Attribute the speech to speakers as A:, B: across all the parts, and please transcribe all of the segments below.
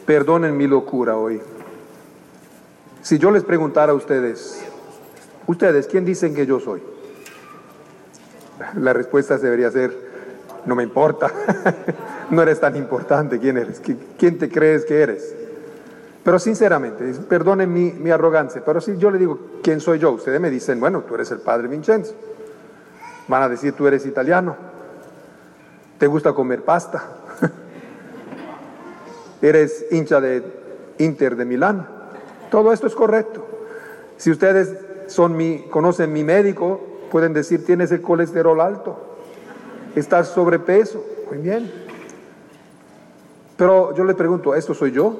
A: Perdonen mi locura hoy. Si yo les preguntara a ustedes, ¿quién dicen que yo soy? La respuesta debería ser, no me importa. No eres tan importante. ¿Quién eres? ¿Quién te crees que eres? Pero sinceramente, perdonen mi arrogancia, pero si yo le digo, ¿quién soy yo? Ustedes me dicen, bueno, tú eres el padre Vincenzo. Van a decir, tú eres italiano. Te gusta comer pasta. Eres hincha de Inter de Milán. Todo esto es correcto. Si ustedes conocen mi médico, pueden decir, tienes el colesterol alto, estás sobrepeso. Muy bien. Pero yo les pregunto, ¿esto soy yo?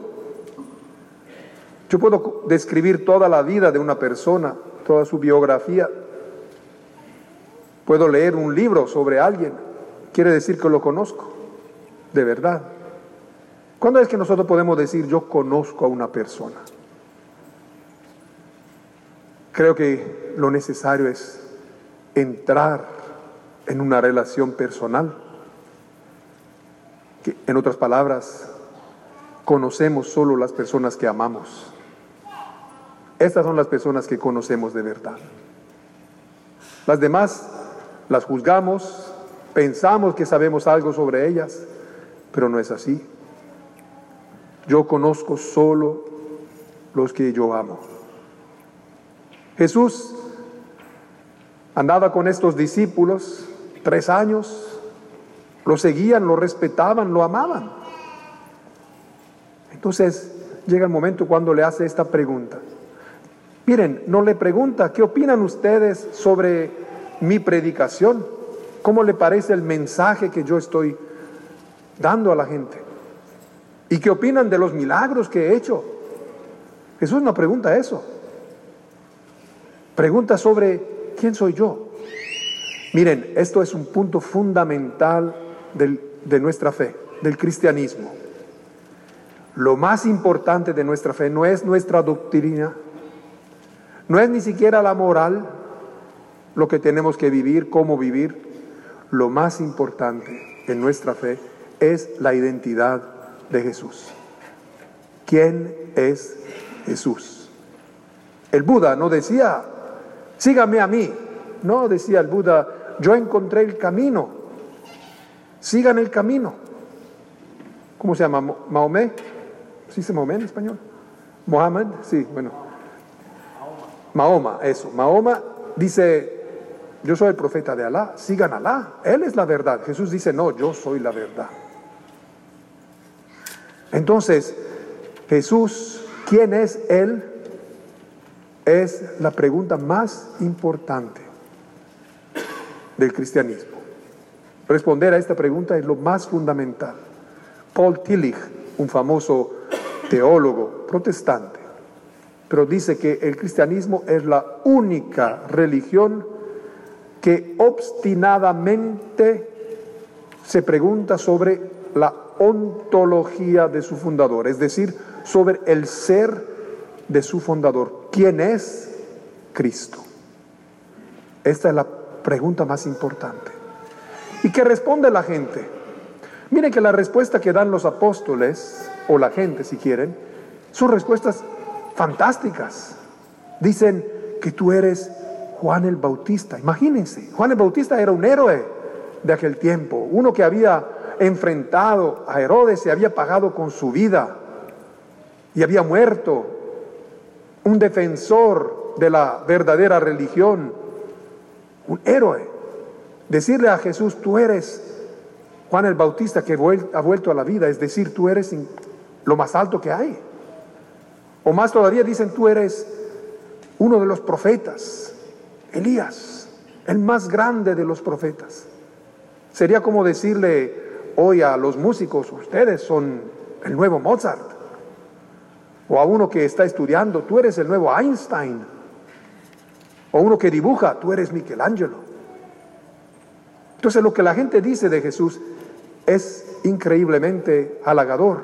A: Yo puedo describir toda la vida de una persona, toda su biografía. Puedo leer un libro sobre alguien. Quiere decir que lo conozco, de verdad. ¿Cuándo es que nosotros podemos decir, yo conozco a una persona? Creo que lo necesario es entrar en una relación personal. Que, en otras palabras, conocemos solo las personas que amamos. Estas son las personas que conocemos de verdad. Las demás las juzgamos, pensamos que sabemos algo sobre ellas, pero no es así. Yo conozco solo los que yo amo. Jesús andaba con estos discípulos 3 años, lo seguían, lo respetaban, lo amaban. Entonces llega el momento cuando le hace esta pregunta. Miren, no le pregunta, ¿qué opinan ustedes sobre mi predicación? ¿Cómo le parece el mensaje que yo estoy dando a la gente? ¿Y qué opinan de los milagros que he hecho? Jesús no pregunta eso. Pregunta sobre quién soy yo. Miren, esto es un punto fundamental de nuestra fe, del cristianismo. Lo más importante de nuestra fe no es nuestra doctrina, no es ni siquiera la moral, lo que tenemos que vivir, cómo vivir. Lo más importante en nuestra fe es la identidad de Jesús. ¿Quién es Jesús? El Buda no decía, sígame a mí. No, decía el Buda, yo encontré el camino. Sigan el camino. ¿Cómo se llama? ¿Mahomet? ¿Sí se Mahomet en español? ¿Mohammed? Sí, bueno. Mahoma, eso. Mahoma dice, yo soy el profeta de Alá, sigan a Alá. Él es la verdad. Jesús dice, no, yo soy la verdad. Entonces, Jesús, ¿quién es Él? Es la pregunta más importante del cristianismo. Responder a esta pregunta es lo más fundamental. Paul Tillich, un famoso teólogo protestante, pero dice que el cristianismo es la única religión que obstinadamente se pregunta sobre la ontología de su fundador, es decir, sobre el ser de su fundador. ¿Quién es Cristo? Esta es la pregunta más importante. ¿Y qué responde la gente? Miren que la respuesta que dan los apóstoles, o la gente si quieren, son respuestas fantásticas. Dicen que tú eres Juan el Bautista. Imagínense, Juan el Bautista era un héroe de aquel tiempo, uno que había enfrentado a Herodes, se había pagado con su vida y había muerto, un defensor de la verdadera religión, un héroe. Decirle a Jesús, tú eres Juan el Bautista que ha vuelto a la vida, es decir, tú eres lo más alto que hay. O más todavía dicen, tú eres uno de los profetas, Elías, el más grande de los profetas. Sería como decirle hoy a los músicos, ustedes son el nuevo Mozart. O a uno que está estudiando, tú eres el nuevo Einstein. O uno que dibuja, tú eres Michelangelo. Entonces lo que la gente dice de Jesús es increíblemente halagador,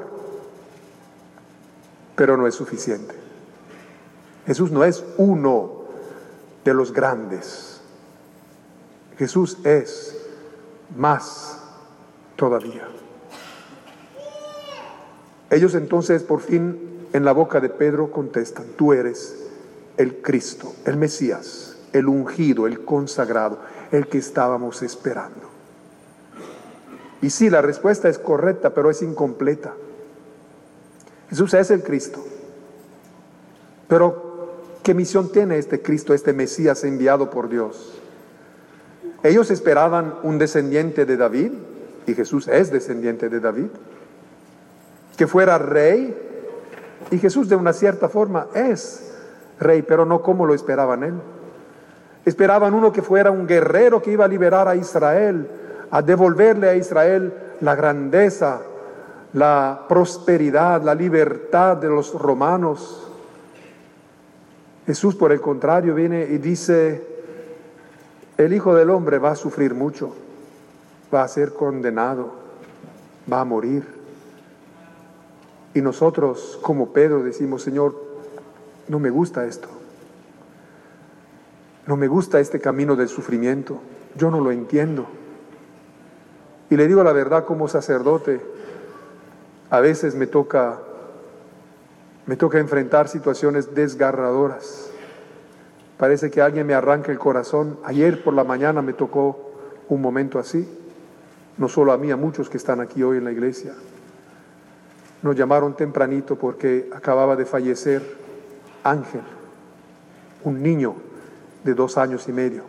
A: pero no es suficiente. Jesús no es uno de los grandes. Jesús es más todavía. Ellos entonces por fin en la boca de Pedro contestan: tú eres el Cristo, el Mesías, el ungido, el consagrado, el que estábamos esperando. Y sí, la respuesta es correcta, pero es incompleta. Jesús es el Cristo. Pero ¿qué misión tiene este Cristo, este Mesías enviado por Dios? Ellos esperaban un descendiente de David, y Jesús es descendiente de David, que fuera rey, y Jesús de una cierta forma es rey, pero no como lo esperaban él. Esperaban uno que fuera un guerrero que iba a liberar a Israel, a devolverle a Israel la grandeza, la prosperidad, la libertad de los romanos. Jesús, por el contrario, viene y dice: el Hijo del Hombre va a sufrir mucho, va a ser condenado, va a morir. Y nosotros, como Pedro, decimos: Señor, no me gusta esto. No me gusta este camino del sufrimiento. Yo no lo entiendo. Y le digo la verdad, como sacerdote, a veces me toca enfrentar situaciones desgarradoras. Parece que alguien me arranca el corazón. Ayer por la mañana me tocó un momento así. No solo a mí, a muchos que están aquí hoy en la iglesia. Nos llamaron tempranito porque acababa de fallecer Ángel, un niño de 2 años y medio.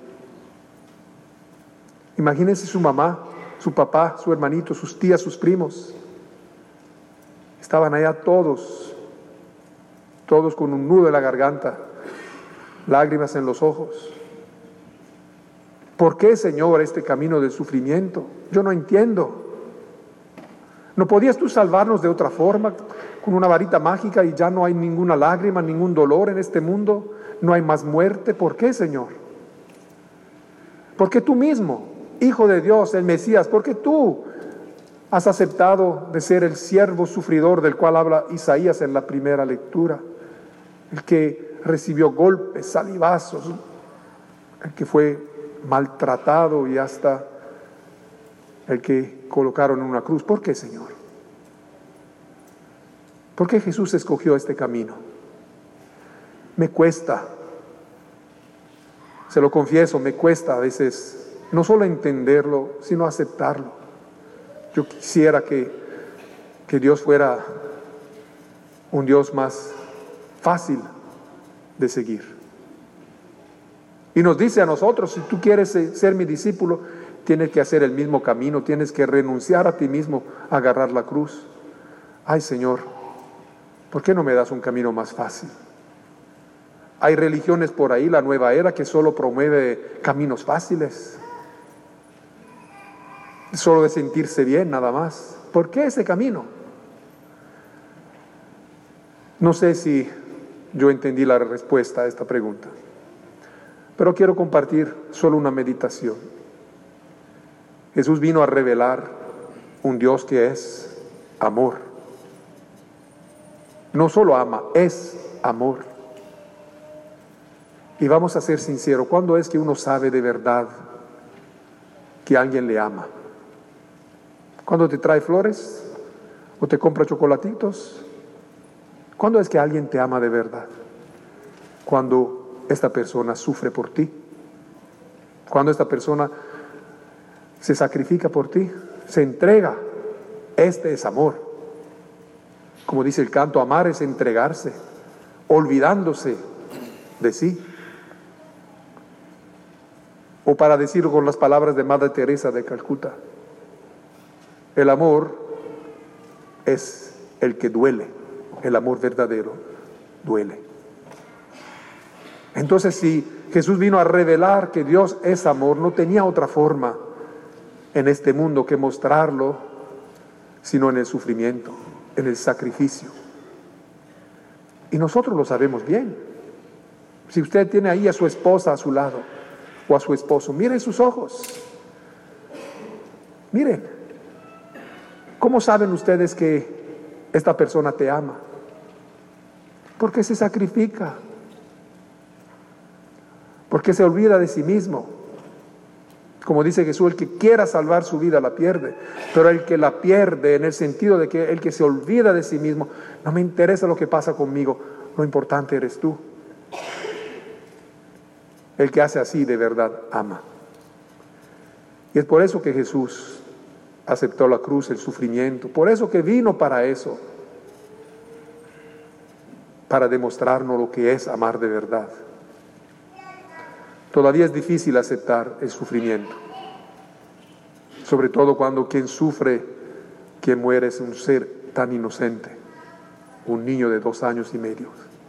A: Imagínense su mamá, su papá, su hermanito, sus tías, sus primos. Estaban allá todos con un nudo en la garganta, lágrimas en los ojos. ¿Por qué, Señor, este camino del sufrimiento? Yo no entiendo. ¿No podías tú salvarnos de otra forma, con una varita mágica, y ya no hay ninguna lágrima, ningún dolor en este mundo? No hay más muerte. ¿Por qué, Señor? Porque tú mismo, Hijo de Dios, el Mesías, porque tú has aceptado de ser el siervo sufridor del cual habla Isaías en la primera lectura, el que recibió golpes, salivazos, el que fue maltratado y hasta el que colocaron en una cruz. ¿Por qué, Señor? ¿Por qué Jesús escogió este camino? Me cuesta, se lo confieso, me cuesta a veces no solo entenderlo, sino aceptarlo. Yo quisiera que Dios fuera un Dios más fácil de seguir. Y nos dice a nosotros: si tú quieres ser mi discípulo, tienes que hacer el mismo camino, tienes que renunciar a ti mismo, a agarrar la cruz. Ay, Señor, ¿por qué no me das un camino más fácil? Hay religiones por ahí, la nueva era, que solo promueve caminos fáciles, solo de sentirse bien nada más. ¿Por qué ese camino? No sé si yo entendí la respuesta a esta pregunta, pero quiero compartir solo una meditación. Jesús vino a revelar un Dios que es amor. No solo ama, es amor. Y vamos a ser sinceros, ¿cuándo es que uno sabe de verdad que alguien le ama? ¿Cuándo te trae flores? ¿O te compra chocolatitos? ¿Cuándo es que alguien te ama de verdad? Cuando esta persona sufre por ti. Cuando esta persona se sacrifica por ti, se entrega. Este es amor. Como dice el canto, amar es entregarse, olvidándose de sí. O para decirlo con las palabras de Madre Teresa de Calcuta, el amor es el que duele, el amor verdadero duele. Entonces, si Jesús vino a revelar que Dios es amor, no tenía otra forma en este mundo que mostrarlo, sino en el sufrimiento, en el sacrificio. Y nosotros lo sabemos bien. Si usted tiene ahí a su esposa a su lado, o a su esposo, miren sus ojos. Miren, ¿cómo saben ustedes que esta persona te ama? Porque se sacrifica, porque se olvida de sí mismo. Como dice Jesús, el que quiera salvar su vida la pierde, pero el que la pierde en el sentido de que el que se olvida de sí mismo, no me interesa lo que pasa conmigo, lo importante eres tú. El que hace así de verdad ama. Y es por eso que Jesús aceptó la cruz, el sufrimiento, por eso que vino para eso, para demostrarnos lo que es amar de verdad. Todavía es difícil aceptar el sufrimiento, sobre todo cuando quien sufre, quien muere es un ser tan inocente, un niño de 2 años y medio.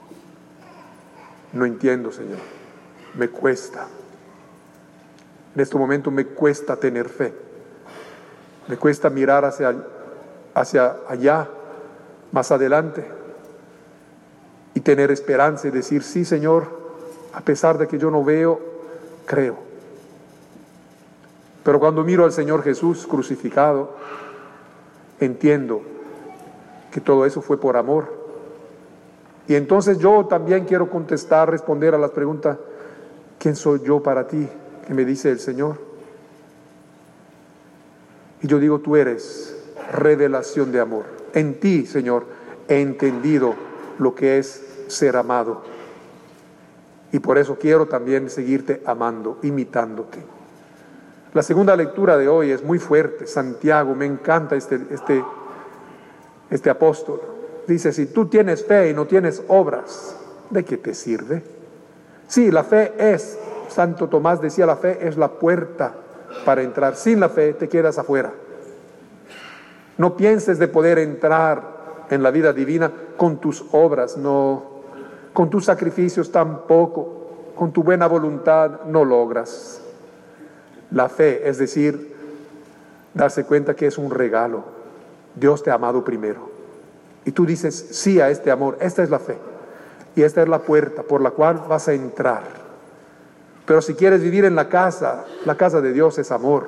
A: No entiendo, Señor, me cuesta. En este momento me cuesta tener fe, me cuesta mirar hacia allá, más adelante, y tener esperanza y decir, sí, Señor, a pesar de que yo no veo, creo. Pero cuando miro al Señor Jesús crucificado, entiendo que todo eso fue por amor. Y entonces yo también quiero responder a las preguntas, ¿quién soy yo para ti? Que me dice el Señor. Y yo digo, tú eres revelación de amor. En ti, Señor, he entendido lo que es ser amado. Y por eso quiero también seguirte amando, imitándote. La segunda lectura de hoy es muy fuerte. Santiago, me encanta este apóstol. Dice, si tú tienes fe y no tienes obras, ¿de qué te sirve? Sí, la fe es, Santo Tomás decía, la fe es la puerta para entrar. Sin la fe te quedas afuera. No pienses de poder entrar en la vida divina con tus obras, no. Con tus sacrificios tampoco, con tu buena voluntad no logras. La fe, es decir, darse cuenta que es un regalo. Dios te ha amado primero. Y tú dices sí a este amor. Esta es la fe. Y esta es la puerta por la cual vas a entrar. Pero si quieres vivir en la casa de Dios es amor.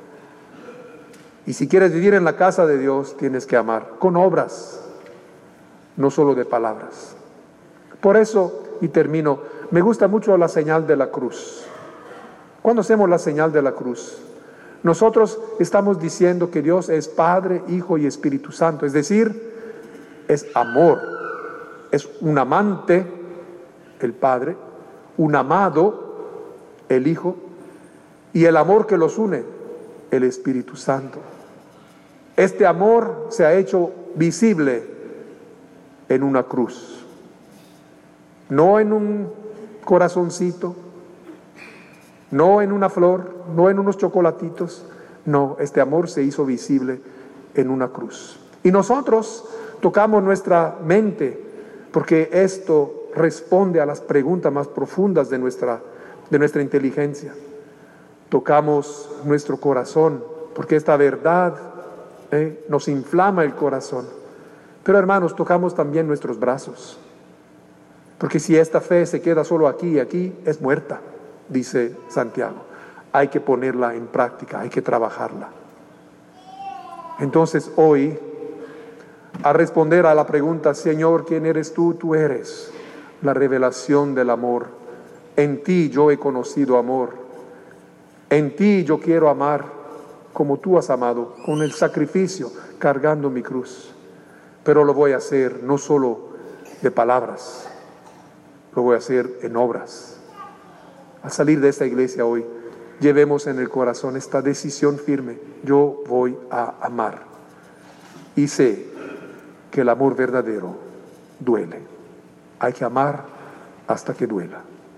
A: Y si quieres vivir en la casa de Dios, tienes que amar con obras, no solo de palabras. Por eso, y termino, me gusta mucho la señal de la cruz. Cuando hacemos la señal de la cruz, nosotros estamos diciendo que Dios es Padre, Hijo y Espíritu Santo. Es decir, es amor. Es un amante, el Padre, un amado, el Hijo, y el amor que los une, el Espíritu Santo. Este amor se ha hecho visible en una cruz. No en un corazoncito, no en una flor, no en unos chocolatitos. No, este amor se hizo visible en una cruz. Y nosotros tocamos nuestra mente, porque esto responde a las preguntas más profundas de nuestra inteligencia. Tocamos nuestro corazón, porque esta verdad nos inflama el corazón. Pero hermanos, tocamos también nuestros brazos. Porque si esta fe se queda solo aquí y aquí, es muerta, dice Santiago. Hay que ponerla en práctica, hay que trabajarla. Entonces hoy, a responder a la pregunta, Señor, ¿quién eres tú? Tú eres la revelación del amor. En ti yo he conocido amor. En ti yo quiero amar como tú has amado, con el sacrificio, cargando mi cruz. Pero lo voy a hacer no solo de palabras, lo voy a hacer en obras. Al salir de esta iglesia hoy, llevemos en el corazón esta decisión firme. Yo voy a amar. Y sé que el amor verdadero duele. Hay que amar hasta que duela.